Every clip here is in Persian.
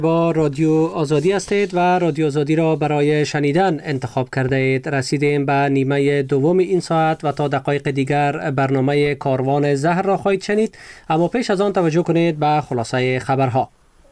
با رادیو آزادی هستید و رادیو آزادی را برای شنیدن انتخاب کرده اید. رسیدیم به نیمه دوم این ساعت و تا دقایق دیگر برنامه کاروان زهر را خواهید شنید، اما پیش از آن توجه کنید به خلاصه خبرها.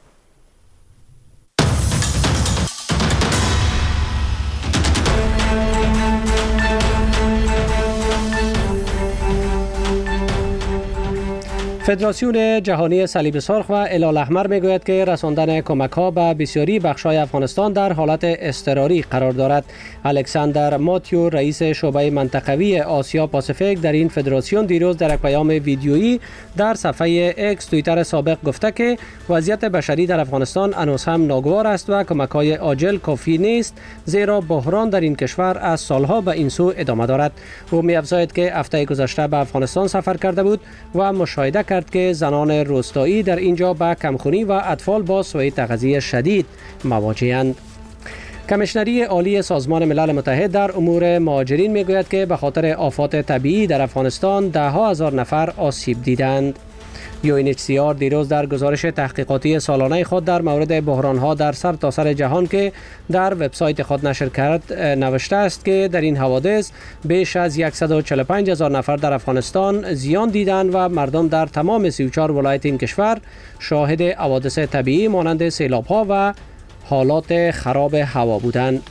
فدراسیون جهانی صلیب سرخ و هلال احمر میگوید که رساندن کمک‌ها به بسیاری بخش‌های افغانستان در حالت اضطراری قرار دارد. الکساندر ماتیو، رئیس شعبه منطقوی آسیا پاسیفیک در این فدراسیون، دیروز در یک پیام ویدیویی در صفحه اکس توییتر سابق گفته که وضعیت بشری در افغانستان هنوز هم ناگوار است و کمک‌های عاجل کافی نیست، زیرا بحران در این کشور از سالها به این سو ادامه دارد. او می‌افزاید که هفته گذشته به افغانستان سفر کرده بود و مشاهده کرد که زنان روستایی در اینجا با کمخونی و اطفال با سوء تغذیه شدید مواجه‌اند. کمیشنری عالی سازمان ملل متحد در امور مهاجرین میگوید که به خاطر آفات طبیعی در افغانستان ده‌ها هزار نفر آسیب دیدند. UNHCR دیروز در گزارش تحقیقاتی سالانه خود در مورد بحران‌ها در سرتاسر جهان که در وبسایت خود نشر کرد نوشته است که در این حوادث بیش از 145,000 نفر در افغانستان زیان دیدند و مردم در تمام 34 ولایت این کشور شاهد حوادث طبیعی مانند سیلاب‌ها و حالات خراب هوا بودند.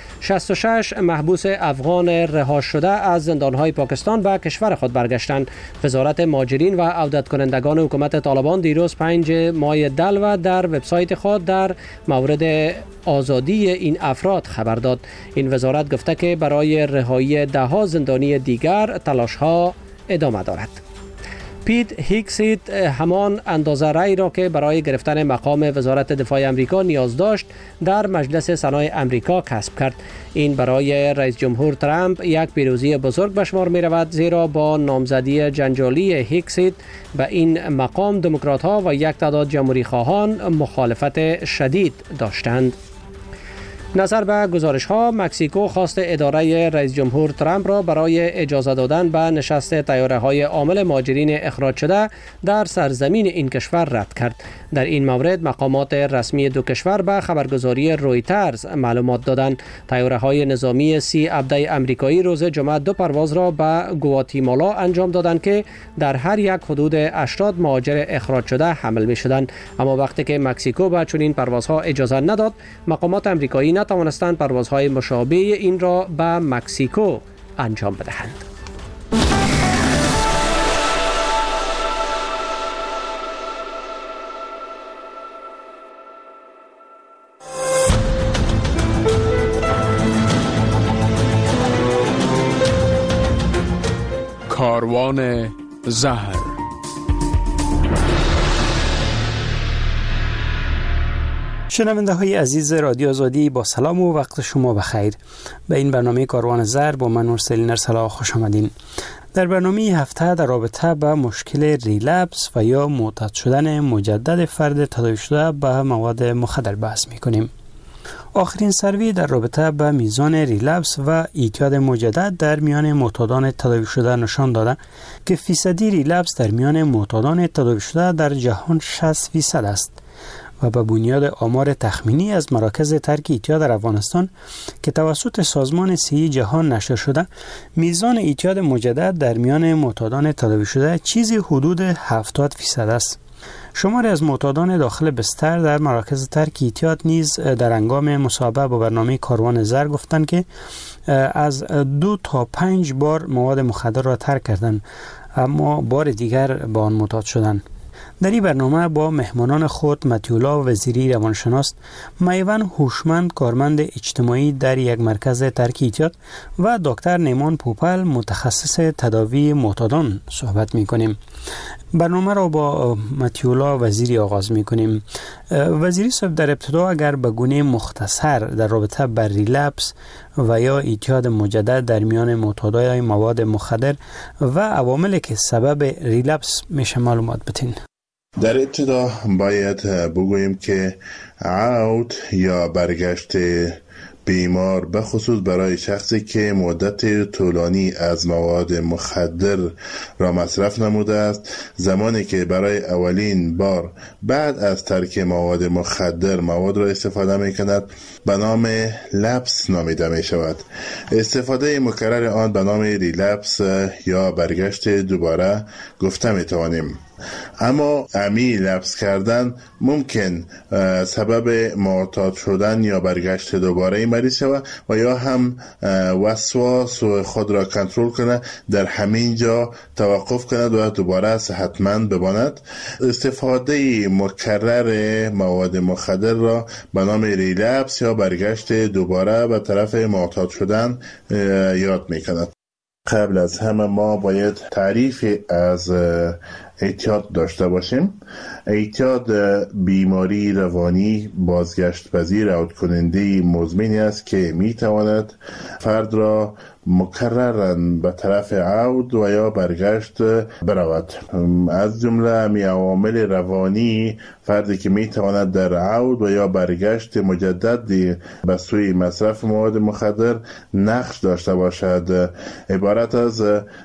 66 محبوس افغان رها شده از زندان‌های پاکستان به کشور خود برگشتند. وزارت مهاجرین و عودت کنندگان حکومت طالبان دیروز 5 ماه دلو در وبسایت خود در مورد آزادی این افراد خبر داد. این وزارت گفته که برای رهایی ده‌ها زندانی دیگر تلاش‌ها ادامه دارد. پیت هیکسیت همان اندازه رأی را که برای گرفتن مقام وزارت دفاع امریکا نیاز داشت در مجلس سنای امریکا کسب کرد. این برای رئیس جمهور ترامپ یک پیروزی بزرگ به شمار می رود، زیرا با نامزدی جنجالی هیکسیت به این مقام دموکرات‌ها و یک تعداد جمهوری خواهان مخالفت شدید داشتند. نظر به گزارش‌ها، مکزیکو خواست اداره رئیس جمهور ترامپ را برای اجازه دادن به نشست طیاره‌های حامل مهاجرین اخراج شده در سرزمین این کشور رد کرد. در این مورد مقامات رسمی دو کشور به خبرگزاری رویترز معلومات دادند. طیاره‌های نظامی 30 عبده آمریکایی روز جمعه 2 پرواز را به گواتیمالا انجام دادند که در هر یک حدود 80 مهاجر اخراج شده حمل می‌شدند. اما وقتی که مکزیکو به چنین پروازها اجازه نداد، مقامات آمریکایی نتوانستند پروازهای مشابه این را به مکزیکو انجام بدهند. کاروان زهر. شنونده های عزیز رادیو آزادی، با سلام و وقت شما بخیر. به این برنامه کاروان زهر با من مرسل ارسلا خوش آمدین. در برنامه هفته در رابطه با مشکل ریلپس و یا معتاد شدن مجدد فرد تداوی شده به مواد مخدر بحث میکنیم. آخرین سروی در رابطه با میزان ریلپس و اعتیاد مجدد در میان معتادان تداوی شده نشان داده که فیصدی ریلپس در میان معتادان تداوی شده در جهان 60% است و به بنیاد آمار تخمینی از مراکز ترک اعتیاد در افغانستان که توسط سازمان صحی جهان نشر شده، میزان اعتیاد مجدد در میان معتادان تداوی شده چیزی حدود 70% است. شماری از معتادان داخل بستر در مراکز ترک اعتیاد نیز در هنگام مصاحبه با برنامه کاروان زهر گفتند که از 2 تا 5 بار مواد مخدر را ترک کردند، اما بار دیگر به آن معتاد شدند. در این برنامه با مهمانان خود متیولا وزیری روانشناس، میوان هوشمند کارمند اجتماعی در یک مرکز ترک اعتیاد و دکتر نیمان پوپل متخصص تداوی معتادان صحبت می‌کنیم. برنامه را با متیولا وزیری آغاز می‌کنیم. وزیری صاحب، در ابتدا اگر به گونه مختصر در رابطه با ریلپس و یا اعتیاد مجدد در میان معتادای مواد مخدر و عواملی که سبب ریلپس میشه معلومات بدین. در ابتدا باید بگوییم که عود یا برگشت بیمار، به خصوص برای شخصی که مدت طولانی از مواد مخدر را مصرف نموده است، زمانی که برای اولین بار بعد از ترک مواد مخدر مواد را استفاده می کند به نام لپس نامیده می شود. استفاده مکرر آن به نام ریلپس یا برگشت دوباره گفته می توانیم. اما عمی لپس کردن ممکن سبب معتاد شدن یا برگشت دوباره مریض شود و یا هم وسواس خود را کنترل کنه، در همین جا توقف کند و دوباره صحتمند بماند. استفاده مکرر مواد مخدر را به نام ریلپس یا برگشت دوباره به طرف معتاد شدن یاد می کند. قبل از همه ما باید تعریف از اعتیاد داشته باشیم. اعتیاد بیماری روانی بازگشت پذیر عود کننده مزمنی است که می تواند فرد را مکرراً به طرف عود و یا برگشت برود. از جمله می عوامل روانی فردی که می تواند در عود و یا برگشت مجدد به سوی مصرف مواد مخدر نقش داشته باشد عبارت از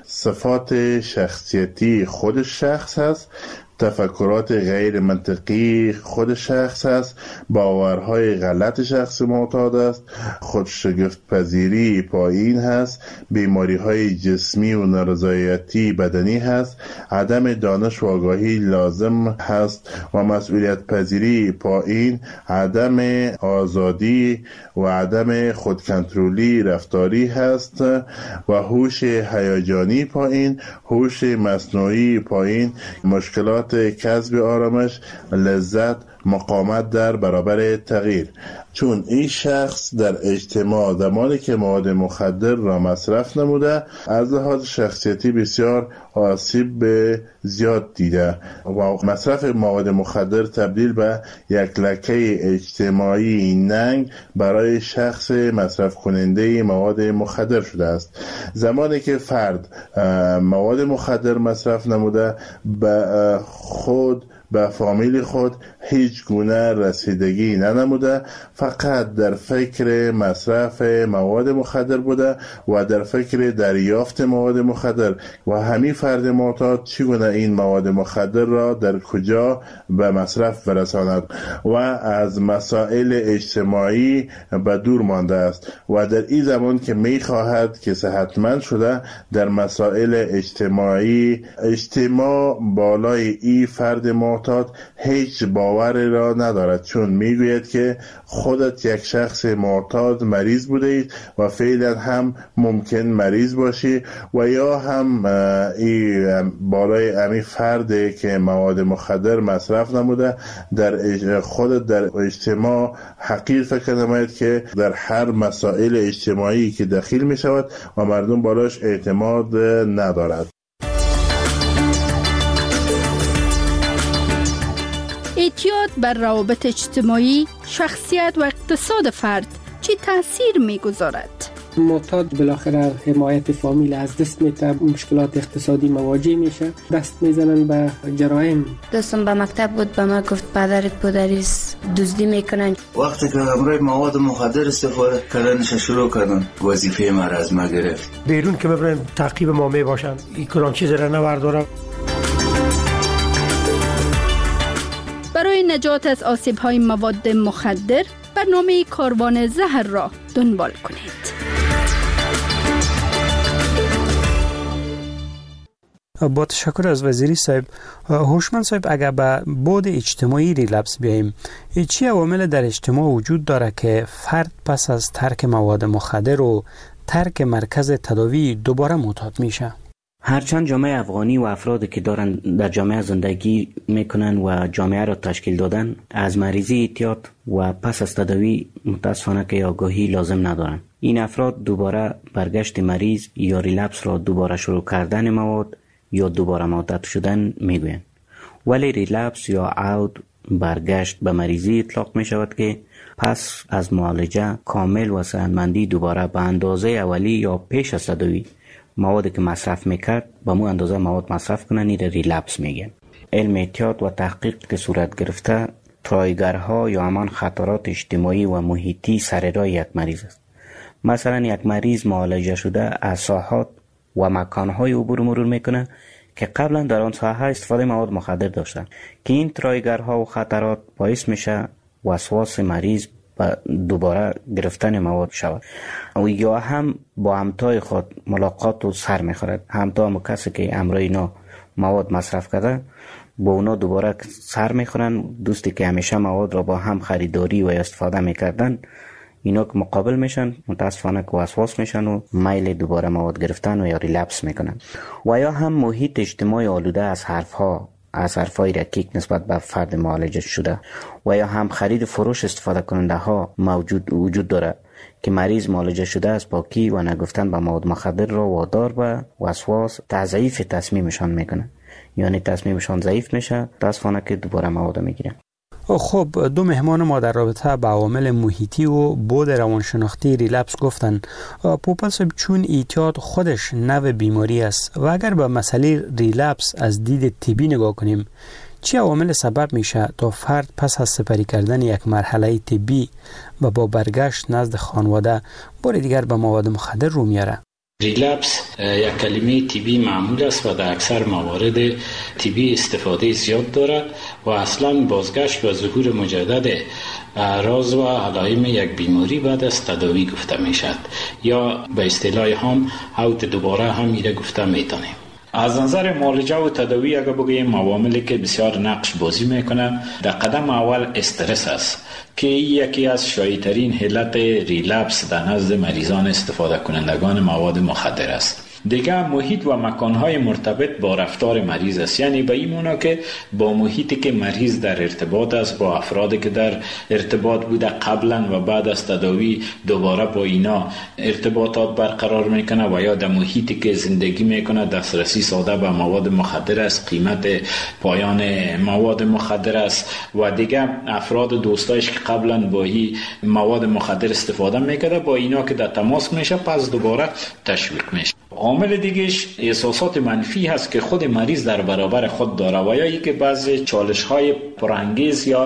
صفات شخصیتی خود شخص است، تفکرات غیر منطقی خود شخص است، باورهای غلط شخص معتاد است، خودشگفت پذیری پایین هست، بیماری های جسمی و نارضایتی بدنی هست، عدم دانش و آگاهی لازم هست و مسئولیت پذیری پایین، عدم آزادی و عدم خودکنترلی رفتاری هست و هوش هیجانی پایین، هوش مصنوعی پایین، مشکلات کسب آرامش، لذت، مقاومت در برابر تغییر. چون این شخص در اجتماع زمانی که مواد مخدر را مصرف نموده از لحاظ شخصیتی بسیار آسیب به زیاد دیده و مصرف مواد مخدر تبدیل به یک لکه اجتماعی ننگ برای شخص مصرف کننده مواد مخدر شده است. زمانی که فرد مواد مخدر مصرف نموده به خود به فامیل خود هیچ گونه رسیدگی ننموده، فقط در فکر مصرف مواد مخدر بوده و در فکر دریافت مواد مخدر و همین فرد معتاد چگونه این مواد مخدر را در کجا به مصرف برساند و از مسائل اجتماعی به دور مانده است و در این زمان که می خواهد که صحتمند شده در مسائل اجتماعی اجتماع بالای این فرد معتاد هیچ باوری را ندارد، چون میگوید که خودت یک شخص معتاد مریض بوده اید و فعلا هم ممکن مریض باشی و یا هم بالای امی فرد که مواد مخدر مصرف نموده در خودت در اجتماع حقیر فکر نماید که در هر مسائل اجتماعی که دخیل می شود و مردم بالاش اعتماد ندارد. اعتیاد بر روابط اجتماعی، شخصیت و اقتصاد فرد چه تأثیر می‌گذارد؟ معتاد بالاخره حمایت فامیل از دست میده، مشکلات اقتصادی مواجه میشه، دست میزنن به جرایم. دوستم به مکتب بود، به من گفت پدرت پدریست دزدی میکنن. وقتی که امروز مواد مخدر استفاده کردنش شروع کردن وظیفه ما را از ما گرفت. بیرون که ببرن تعقیب ما میباشن، این کدام چیز را نوردارم. برای نجات از آسیب‌های مواد مخدر برنامه کاروان زهر را دنبال کنید. با تشکر از وزیری صاحب. هوشمند صاحب، اگر به بعد اجتماعی ریلپس بیاییم، چی عوامل در اجتماع وجود داره که فرد پس از ترک مواد مخدر و ترک مرکز تداوی دوباره معتاد میشه؟ هرچند جامعه افغانی و افرادی که دارن در جامعه زندگی میکنن و جامعه را تشکیل دادن از مریضی اعتیاد و پس از تداوی متاسفانه که آگاهی لازم ندارن. این افراد دوباره برگشت مریض یا ریلپس را دوباره شروع کردن مواد یا دوباره معتاد شدن میگوین. ولی ریلپس یا عود برگشت به مریضی اطلاق می شود که پس از معالجه کامل و صحتمندی دوباره به اندازه اولی یا پیش از تداوی موادی که مصرف میکرد با مو اندازه مواد مصرف کنن، این ریلپس میگن. علم اعتیاد و تحقیق که صورت گرفته ترایگرها یا همان خطرات اجتماعی و محیطی سر یک مریض است. مثلا یک مریض معالجه شده از ساحات و مکانهای عبور مرور میکنه که قبلا در آن ساحه استفاده مواد مخدر داشتن که این ترایگرها و خطرات باعث میشه وسواس مریض و دوباره گرفتن مواد شود و یا هم با همتای خود ملاقات و سر میخورد. همتا هم کسی که امرای اینا مواد مصرف کرده با اونا دوباره سر میخورن. دوستی که همیشه مواد را با هم خریداری و استفاده میکردن اینا که مقابل میشن متاسفانه که وسواس میشن و میل دوباره مواد گرفتن و یا ریلپس میکنن. و یا هم محیط اجتماعی آلوده از حرفهای رکیک نسبت به فرد معالجه شده و یا هم خرید فروش استفاده کننده ها وجود داره که مریض معالجه شده از پاکی و نگفتن به مواد مخدر را وادار به وسواس تضعیف تصمیمشان میکنه، یعنی تصمیمشان ضعیف میشه متاسفانه که دوباره مواد میگیرن. خب دو مهمان ما در رابطه با عوامل محیطی و بود روانشناختی ریلپس گفتن. پوپل صاحب، چون اعتیاد خودش نوع بیماری است و اگر به مسئله ریلپس از دید طبی نگاه کنیم، چه عوامل سبب میشه تا فرد پس از سپری کردن یک مرحله طبی و با برگشت نزد خانواده بار دیگر به مواد مخدر رو میاره؟ ریلپس یک کلمه طبی معمول است و در اکثر موارد طبی استفاده زیاد دارد و اصلا بازگشت و ظهور مجدد اعراض و علائم یک بیماری بعد از تداوی گفته می شود یا به اصطلاح هم اوت دوباره هم میره گفته میتونیم. از نظر معالجه و تداوی اگر بگوییم عواملی که بسیار نقش بازی میکنه، در قدم اول استرس است که یکی از شایع‌ترین علت ریلپس در نزد مریضان استفاده کنندگان مواد مخدر است. دیگه محیط و مکانهای مرتبط با رفتار مریض است، یعنی به این معنا که با محیطی که مریض در ارتباط است، با افرادی که در ارتباط بوده قبلا و بعد از تداوی دوباره با اینا ارتباطات برقرار میکنه و یا در محیطی که زندگی میکنه دسترسی ساده به مواد مخدر است، قیمت پایان مواد مخدر است و دیگه افراد دوستایش که قبلا با این مواد مخدر استفاده میکرده با اینا که در تماس میشه پس دوباره تشویق میشه. عامل دیگهش احساسات منفی هست که خود مریض در برابر خود داره و یا ای که بعضی چالش‌های پرانگیز یا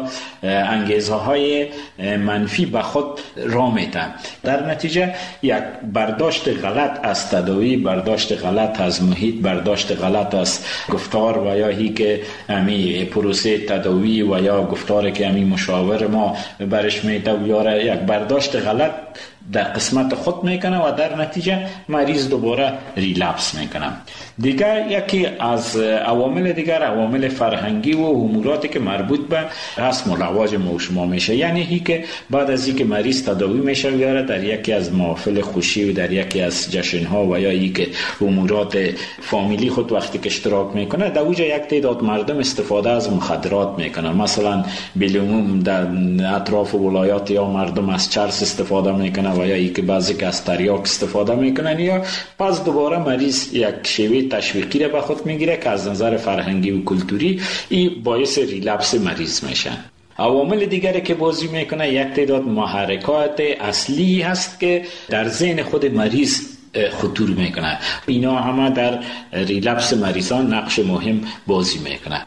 انگیزه‌های منفی به خود را میده. در نتیجه یک برداشت غلط از تداوی، برداشت غلط از محیط، برداشت غلط از گفتار و یا ای که امی پروسه تداوی و یا گفتاری که امی مشاور ما برش میده و یا یک برداشت غلط در قسمت خود میکنه و در نتیجه مریض دوباره ریلپس میکنه. دیگر یکی از عوامل دیگر عوامل فرهنگی و اموراتی که مربوط به رسم و رواج ما و شما میشه، یعنی هی که بعد از اینکه مریض تداوی میشه یاره در یکی از محافل خوشی و در یکی از جشن‌ها و یا ای که امورات فامیلی خود وقتی که اشتراک میکنه در اوج یک تعداد مردم استفاده از مخدرات میکنن. مثلا بالعموم در اطراف ولایات یا مردم از چرس استفاده میکنن و یا ای که بعضی که از تریاک استفاده میکنن یا پس دوباره مریض یک شیوه تشویقی را به خود میگیره که از نظر فرهنگی و کلتوری این باعث ریلپس مریض میشه. عوامل دیگری که بازی میکنه یک تعداد محرکات اصلی هست که در ذهن خود مریض خطور میکنه. اینا همه در ریلپس مریضان نقش مهم بازی میکنه.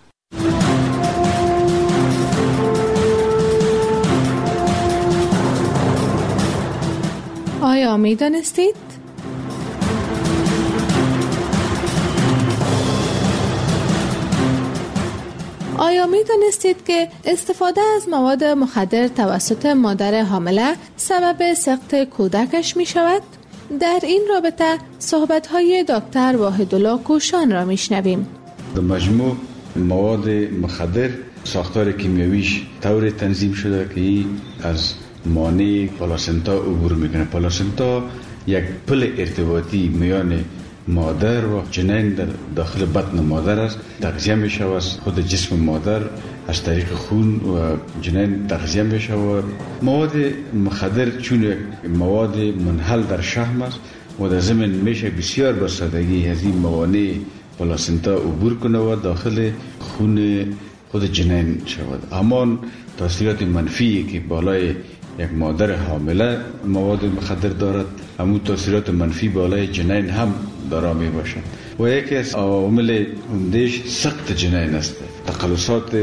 آیا میدانستید؟ آیا می دانستید که استفاده از مواد مخدر توسط مادر حامله سبب سقط کودکش می شود؟ در این رابطه صحبت‌های دکتر واحدالله کوشان را می شنویم. در مجموع مواد مخدر ساختار کیمیاییش طور تنظیم شده که از مانع پلاسنتا عبور میکنه. پلاسنتا یک پل ارتباطی میان مادر و جنین در داخل بطن مادر است. تغذیه میشه و خود جسم مادر از طریق خون و جنین تغذیه میشه و مواد مخدر چون یک مواد منحل در شحم است و در ضمن میشه بسیار با سادگی از این موانع پلاسنتا عبور کنه و داخل خون خود جنین شود. همان تاثیرات منفی که بالای یک مادر حامله مواد مخدر دارد همون تاثیرات منفی بالای جنین هم دارا می باشد و یکی از عوامل عمده‌اش سقط جنین است. تقلصات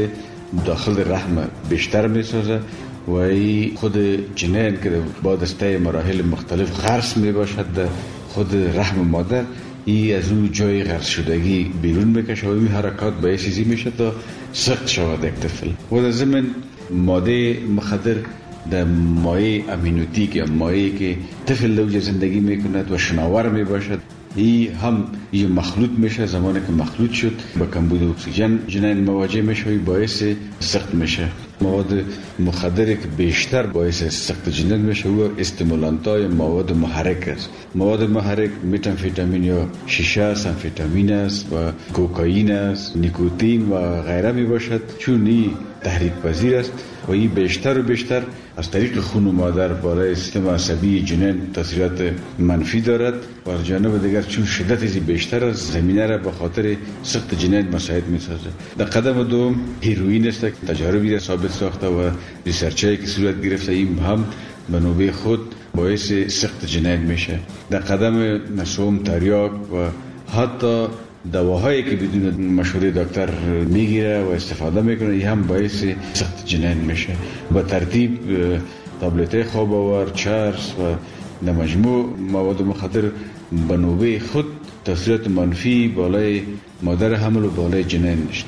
داخل رحم بیشتر میسازه و ای خود جنین که با دسته مراحل مختلف غرس می باشد در خود رحم مادر، ای از اون جای غرس شدگی بیرون میکشه و این حرکات باعث چیزی میشه تا سخت شود یک طفل. و در ضمن ماده مخدر در مایع امینوتیک یا مایعی که طفل در زندگی میکند و شناور میباشد، ای هم یه مخلوط میشه. زمانی که مخلوط شد با کمبود اکسیژن جنین مواجه میشه و باعث سخت میشه. مواد مخدری که بیشتر باعث سخت جنین میشه و استیمولانت‌های مواد محرک است. مواد محرک متامفتامین یا شیشه است، امفتامین است و کوکائین است، نیکوتین و غیره می باشد. چون این تحریک پذیر است و این بیشتر و بیشتر از طریق خون مادر بالای سیستم عصبی جنین تاثیرات منفی دارد و از جانب دیگر چون شدت از بیشتر از زمینه را به خاطر سخت جنین مساعد می سازد. در قدم دوم هیروئین است که تجاربی را ثابت ساخته و ریسرچایی که صورت گرفته این هم به نوبه خود باعث سخت جنین میشه. در قدم نسوم تریاک و حتی دواهایی که بدون مشوره دکتر میگیره و استفاده میکنه این هم باعث سخت جنین میشه. با ترتیب تابلت خواب آور، چرس و در مجموع مواد مخدر به نوبه خود تاثیرات منفی بالای مادر حمل و بالای جنین داشت.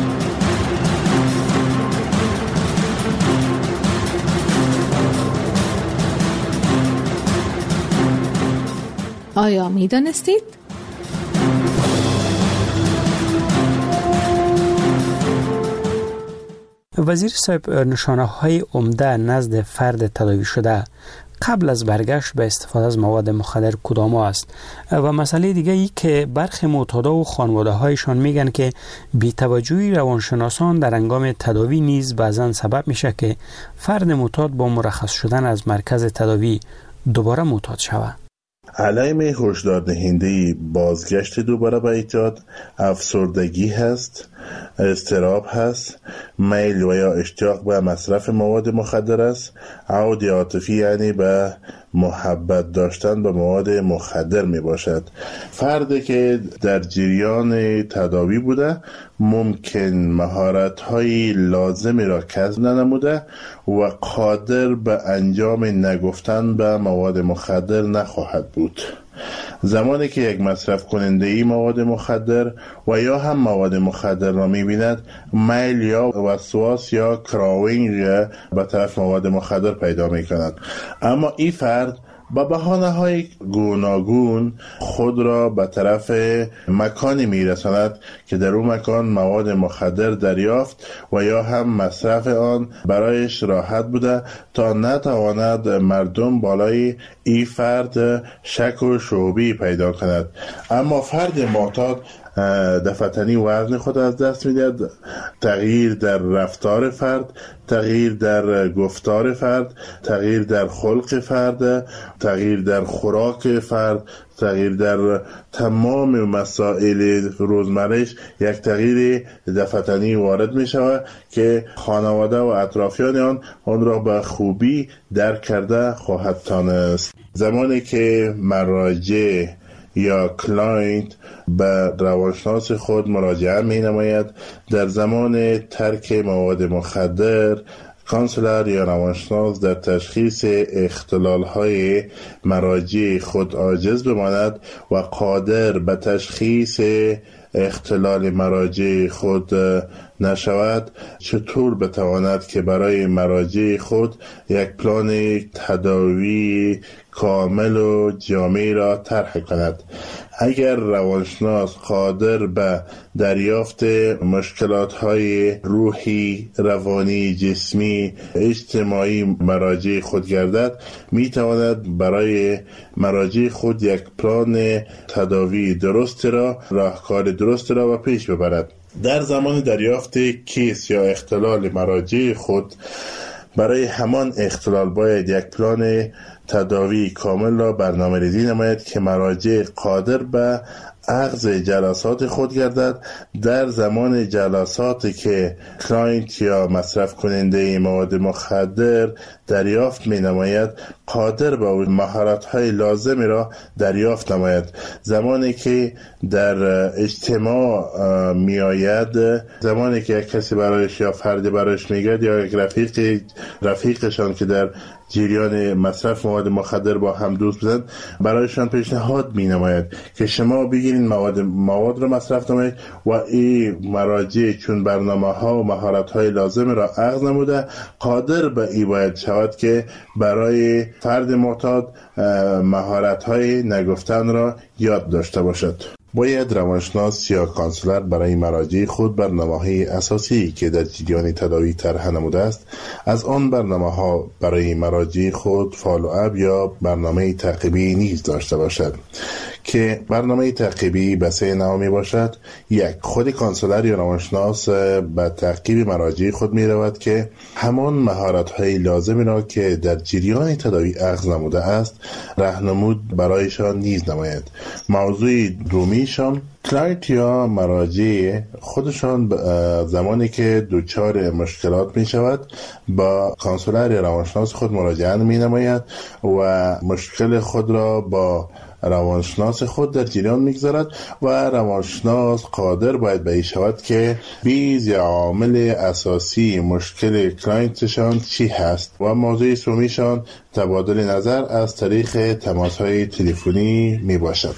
آیا می دانستید؟ وزیر صاحب، نشانه‌های عمده نزد فرد تداوی شده قبل از برگشت به استفاده از مواد مخدر کدام است؟ و مسئله دیگه ای که برخی معتادا و خانواده‌هایشان میگن که بی‌توجهی روانشناسان در هنگام تداوی نیز بعضاً سبب میشه که فرد معتاد با مرخص شدن از مرکز تداوی دوباره معتاد شود. علائم هشدار دهنده بازگشت دوباره به اعتیاد افسردگی هست، اضطراب هست، میل و یا اشتیاق به مصرف مواد مخدر است، عود عاطفی یعنی به محبت داشتن به مواد مخدر می باشد. فردی که در جریان تداوی بوده ممکن مهارت‌های لازمی را کسب ننموده و قادر به انجام نگفتن به مواد مخدر نخواهد بود. زمانی که یک مصرف کننده ای مواد مخدر و یا هم مواد مخدر را می‌بیند، میل یا وسواس یا کراوینگ به طرف مواد مخدر پیدا می‌کند. اما این فرد با بهانه‌های گوناگون خود را به طرف مکانی میرساند که در اون مکان مواد مخدر دریافت و یا هم مصرف آن برایش راحت بوده تا نتواند مردم بالای این فرد شک و شعبی پیدا کند. اما فرد معتاد دفعتنی وزن خود از دست میدهد، تغییر در رفتار فرد، تغییر در گفتار فرد، تغییر در خلق فرد، تغییر در خوراک فرد، تغییر در تمام مسائل روزمرهش یک تغییر دفعتنی وارد می شود که خانواده و اطرافیان آن را به خوبی درک کرده خواهد تانست. زمانی که مراجع یا کلاینت به روانشناس خود مراجعه می نماید، در زمان ترک مواد مخدر کانسلر یا روانشناس در تشخیص اختلال‌های مراجع خود عاجز بماند و قادر به تشخیص اختلال مراجع خود نشود، چطور بتواند که برای مراجع خود یک پلان تداوی کامل و جامع را طرح کند؟ اگر روانشناس قادر به دریافت مشکلات‌های روحی، روانی، جسمی، اجتماعی مراجع خود گردد، می‌تواند برای مراجع خود یک پلان تداوی درست را، راهکار درست را به پیش ببرد. در زمان دریافت کیس یا اختلال مراجع خود، برای همان اختلال باید یک پلان تداوی کامل را برنامه‌ریزی نماید که مراجع قادر به اخذ جلسات خود گردد. در زمان جلساتی که کلاینت یا مصرف کننده مواد مخدر دریافت می نماید، قادر به مهارت های لازمی را دریافت نماید. زمانی که در اجتماع می آید، زمانی که یک کسی برایش یا فردی برایش می گرد یا یک رفیقشان که در جریان مصرف مواد مخدر با هم دوست بزن، برایشان پیشنهاد می نماید که شما بگیرین مواد را مصرف نمایید و این مراجع چون برنامه ها و مهارت های لازم را اخذ نموده، قادر به این باید شود که برای فرد معتاد مهارت های نگفتن را یاد داشته باشد. باید روانشناس یا کانسولر برای مراجع خود برنامه‌های اساسی که در جریان تداوی طرح نموده است، از آن برنامه‌ها برای مراجع خود فالو اپ یا برنامه تعقیبی نیز داشته باشد که برنامه تعقیبی به 3 نوع می باشد. 1. خود کانسولر یا روانشناس به تعقیب مراجع خود می رود که همان مهارت‌های لازمی را که در جریان تداوی اخذ نموده است راهنمود برایشان نیز نماید. موضوع دومیشان کلاینت یا مراجع خودشان زمانی که دچار مشکلات می شود با کانسولر یا روانشناس خود مراجعه می نماید و مشکل خود را با روانشناس خود در جریان میگذارد و روانشناس قادر باید به این شود که بیز یا عامل اساسی مشکل کلاینتشان چی هست و موضوع سومیشان تبادل نظر از طریق تماس‌های تلفنی می باشد.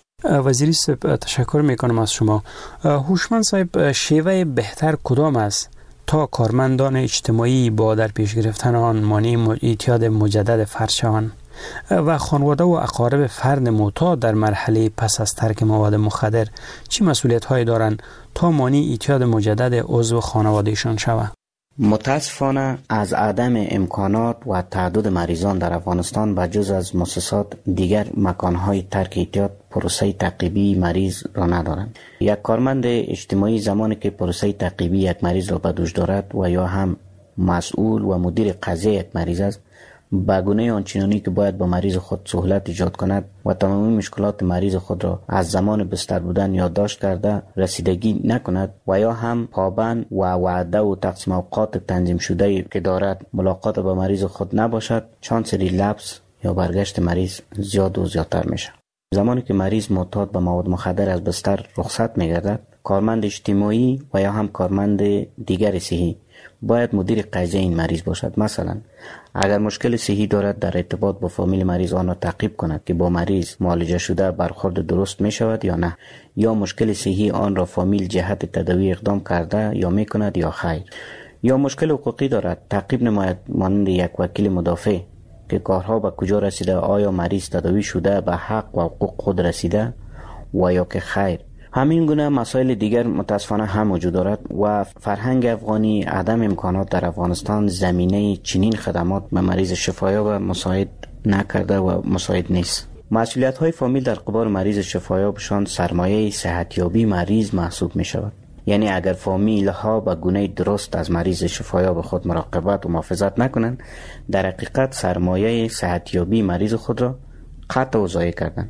وزیری صاحب تشکر میکنم از شما. هوشمند صاحب، شیوه بهتر کدام است تا کارمندان اجتماعی با در پیش گرفتن آن مانع اعتیاد مجدد فرد شوند و خانواده و اقارب فرد معتاد در مرحله پس از ترک مواد مخدر چه مسئولیت‌هایی دارند تا مانع اعتیاد مجدد عضو خانوادهشان شوند؟ متاسفانه از عدم امکانات و تعدد مریضان در افغانستان و جز از مؤسسات دیگر مکانهای ترک اعتیاد پروسه تعقیبی مریض را ندارند. یک کارمند اجتماعی زمانی که پروسه تعقیبی یک مریض را به دوش دارد و یا هم مسئول و مدیر قضیه یک مریض است، به گونه آنچنانی که باید با مریض خود سهولت ایجاد کند و تمامی مشکلات مریض خود را از زمان بستر بودن یادداشت کرده رسیدگی نکند و یا هم پابند و وعده و تقسیم اوقات تنظیم شده که دارد ملاقات با مریض خود نباشد، شانس ریلپس یا برگشت مریض زیاد و زیادتر میشه. زمانی که مریض معتاد به مواد مخدر از بستر رخصت میگردد، کارمند اجتماعی و یا هم کارمند دیگر صحی باید مدیر قضیه این مریض باشد. مثلا اگر مشکل صحی دارد در ارتباط با فامیل مریض آن را تعقیب کند که با مریض معالجه شده برخورد درست می شود یا نه، یا مشکل صحی آن را فامیل جهت تداوی اقدام کرده یا می کند یا خیر، یا مشکل حقوقی دارد تعقیب نماید مانند یک وکیل مدافع که کارها به کجا رسیده، آیا مریض تداوی شده به حق و حقوق خود رسیده و یا که خیر. همین گونه مسائل دیگر متاسفانه هم وجود دارد و فرهنگ افغانی عدم امکانات در افغانستان زمینه چنین خدمات به مریض شفایاب مساعد نکرده و مساعد نیست. مسئولیت های فامیل در قبال مریض شفایابشان سرمایه صحتیابی مریض محسوب می شود. یعنی اگر فامیل ها به گونه درست از مریض شفایاب خود مراقبت و محافظت نکنند، در حقیقت سرمایه صحتیابی مریض خود را قطع و ضایع کردند.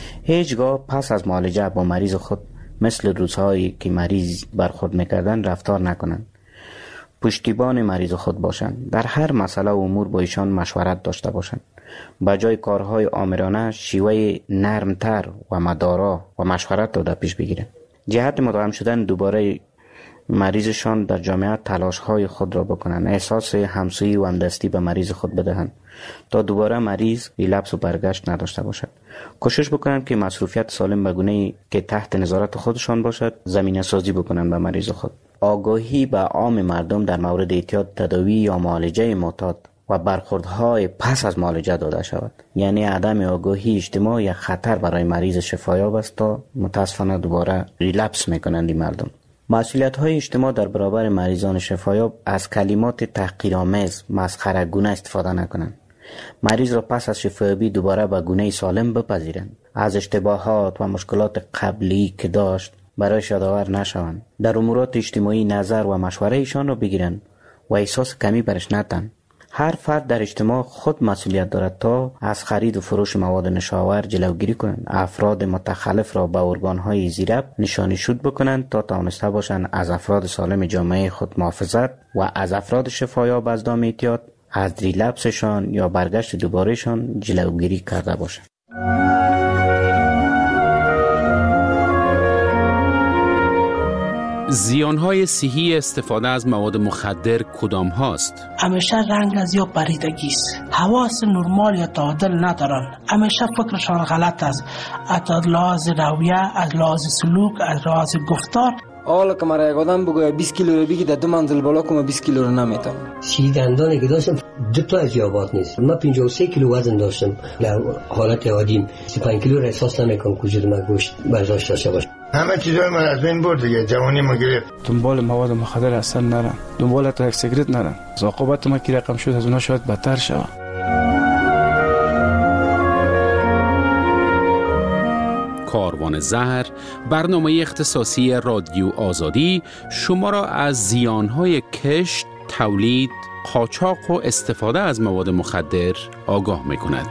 هیچگاه پس از معالجه با مریض خود مثل روزهایی که مریض برخورد میکردن رفتار نکنند. پشتیبان مریض خود باشند. در هر مسئله و امور با ایشان مشورت داشته باشند. بجای کارهای آمرانه شیوه نرمتر و مدارا و مشورت داده پیش بگیرند. جهت مداوم شدن دوباره مریضشان در جامعه تلاش‌های خود را بکنند. احساس همسویی و همدستی به مریض خود بدهند تا دوباره مریض ریلپس و برگشت نداشته باشد. کوشش بکنند که مصروفیت سالم به گونه‌ای که تحت نظارت خودشان باشد زمینه سازی بکنند به مریض خود. آگاهی به عام مردم در مورد اعتیاد، تداوی یا معالجه معتاد و برخوردهای پس از معالجه داده شود. یعنی عدم آگاهی اجتماع یک خطر برای مریض شفایاب است تا متاسفانه دوباره ریلپس میکنند این مردم. مسئولیت‌های اجتماع در برابر مریضان شفایاب از کلمات تحقیرآمیز، مسخره‌گونه استفاده نکنند. مریض را پس از شفایابی دوباره به گونه سالم بپذیرند. از اشتباهات و مشکلات قبلی که داشت برایش یادآور نشوند. در امورات اجتماعی نظر و مشوره ایشان را بگیرند و احساس کمی برش ندهند. هر فرد در اجتماع خود مسئولیت دارد تا از خرید و فروش مواد نشاور جلوگیری کنند. افراد متخلف را به ارگان‌های زیرب نشانی‌شود بکنند تا توانسته باشند از افراد سالم جامعه خود محافظت و از افراد شفایاب از دام اعتیاد از ریلپسشان یا برگشت دوبارهشان جلوگیری کرده باشند. زیانهای صحی استفاده از مواد مخدر کدام هاست؟ همیشه رنگ از یا پریدگی است. حواس نرمال یا تعادل ندارن. همیشه فکرشان غلط است. از لحاظ رویه، از لحاظ سلوک، از لحاظ گفتار. حالا که مرا یک آدم بگوید 20 کیلو رو بگی در 2 منزل بالا کنم 20 کیلو رو نمیتونم. سی دندانی که داشتم 2 تا از یابات نیست. من 53 کیلو وزن داشتم. در حالت عادیم 35 کیلو را احساس نمیکنم که وجود من گوشت برداشت داشته باشه. همه چیزای من از بین برد دیگه. جوانی ما گرفت. دنبال مواد مخدر اصلا نرم. دنبال تا یک سیگرت نرم. عاقبت ما کی رقم شد از اونها شاید بدتر شود. کاروان زهر، برنامه اختصاصی رادیو آزادی شما را از زیانهای کشت، تولید، قاچاق و استفاده از مواد مخدر آگاه می‌کند.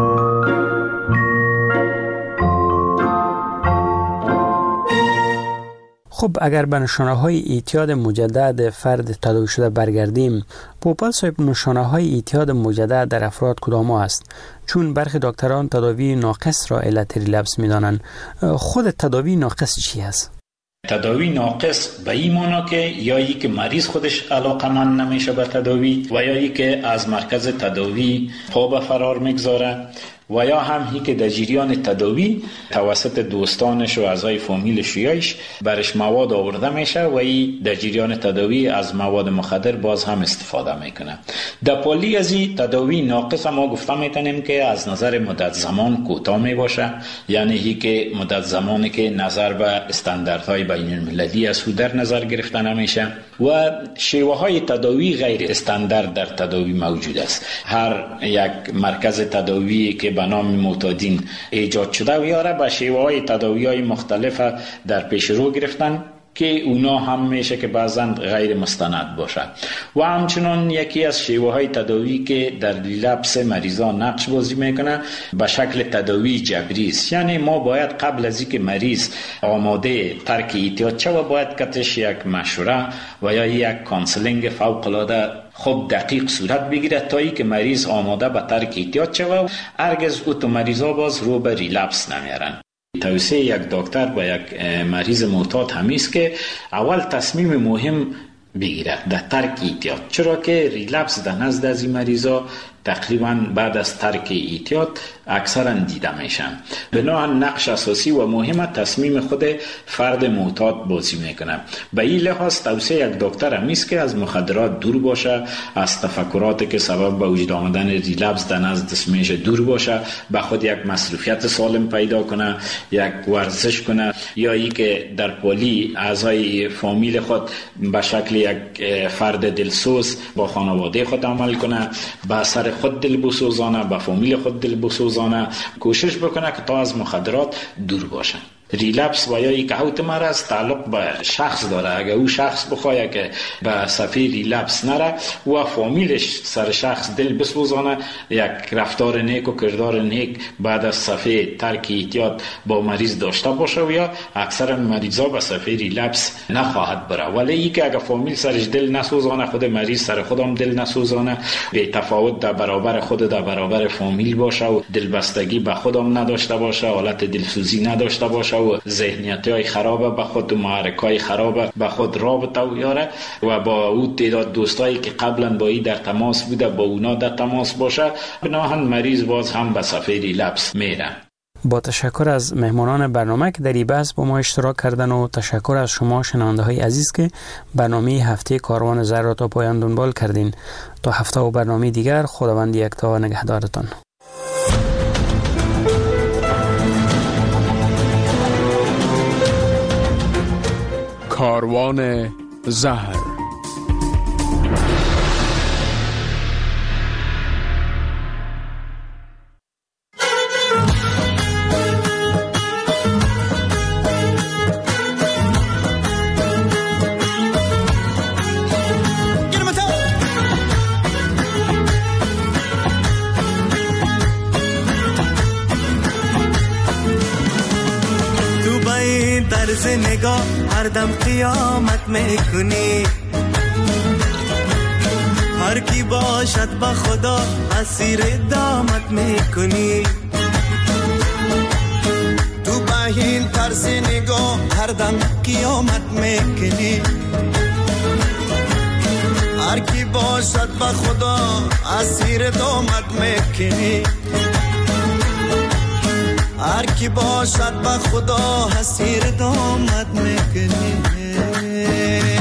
خب اگر به نشانه‌های اعتیاد مجدد فرد تداوی شده برگردیم، پوپل صاحب نشانه‌های اعتیاد مجدد در افراد کدام است؟ چون برخی دکتران تداوی ناقص را علت ریلپس می‌دانند. خود تداوی ناقص چی است؟ تداوی ناقص به این معنی که یا ای که مریض خودش علاقمند نمیشه به تداوی و یا ای که از مرکز تداوی پا به فرار میگذاره و یا هم هی که در جریان تداوی توسط دوستانش و اعضای فامیلش یایش برش مواد آورده میشه و ای در جریان تداوی از مواد مخدر باز هم استفاده میکنه. در پالی از این تداوی ناقص ما گفته میتونیم که از نظر مدت زمان کوتاه می باشه، یعنی هی که مدت زمانی که نظر به استانداردهای بین المللی از او در نظر گرفته نمیشه و شیوه های تداوی غیر استاندارد در تداوی موجود است. هر یک مرکز تداوی که به نام معتادین ایجاد شده و یاره به شیوه های تداوی های مختلف در پیش رو گرفتن که اونا هم میشه که بعضا غیر مستند باشه و همچنان یکی از شیوه های تداوی که در ریلپس مریضان نقش بازی میکنه به شکل تداوی جبری است. یعنی ما باید قبل از اینکه مریض آماده ترک اعتیاد شود باید کتش یک مشوره و یا یک کانسلینگ فوق العاده خب دقیق صورت بگیره تا ای که مریض آماده به ترک اعتیاد شود. هرگز او مریضا باز رو به ریلپس نمیارن. توصیه یک دکتر با یک مریض معتاد همیست که اول تصمیم مهم بگیره در ترک اعتیاد، چرا که ریلپس در نزد از این مریضا تقریبا بعد از ترک اعتیاد اکثرا دیده میشن. بنابراین نقش اساسی و مهم تصمیم خود فرد معتاد بازی میکنه. به این لحاظ توصیه یک دکتر همیست که از مخدرات دور باشه، از تفکراتی که سبب به وجود آمدن ریلپس در نزد میشه دور باشه، به خود یک مصروفیت سالم پیدا کنه، یک ورزش کنه، یا ای که در پالی اعضای فامیل خود به شکل یک فرد دلسوز با خانواده خود عمل کنه، به سر خود دل بسوزانه، به فامیل خود دل بسوزانه، کوشش بکنه که تا از مخدرات دور باشه. ریلپس و یا یک اوت مرض تعلق به شخص داره. اگر او شخص بخواه که به صفحه ریلپس نره و فامیلش سر شخص دل بسوزانه، یک رفتار نیک و کردار نیک بعد از صفحه ترک اعتیاد با مریض داشته باشه و یا اکثر مریضا به صفحه ریلپس نخواهد بره. ولی ای که اگر فامیل سرش دل نسوزانه، خود مریض سر خودم دل نسوزانه، به تفاوت در برابر خود در برابر فامیل باشه و دلبستگی به خودم نداشته باشه، حالت دلسوزی نداشته باشه و ذهنیت‌های خراب به خود و محرک‌های خراب به خود رابطه یاره و با او تعداد دوستایی که قبلا با ای در تماس بوده با اونا در تماس باشه، بناهن مریض باز هم به صفحه ریلپس میره. با تشکر از مهمانان برنامه که در این بحث با ما اشتراک کردن و تشکر از شما شنونده های عزیز که برنامه هفته کاروان زهر را تا پایان دنبال کردین. تا هفته و برنامه دیگر خداوند یکتا و نگهدارتان. کاروان زهر. ز نگاه هر دم قیامت میکنی. هر کی باشد با خدا اسیر دامت میکنی. تو با این طرز نگاه هر دم قیامت میکنی. هر کی باشد با خدا اسیر دامت میکنی. هر کی باشد با خدا اسیر دامت میکنی.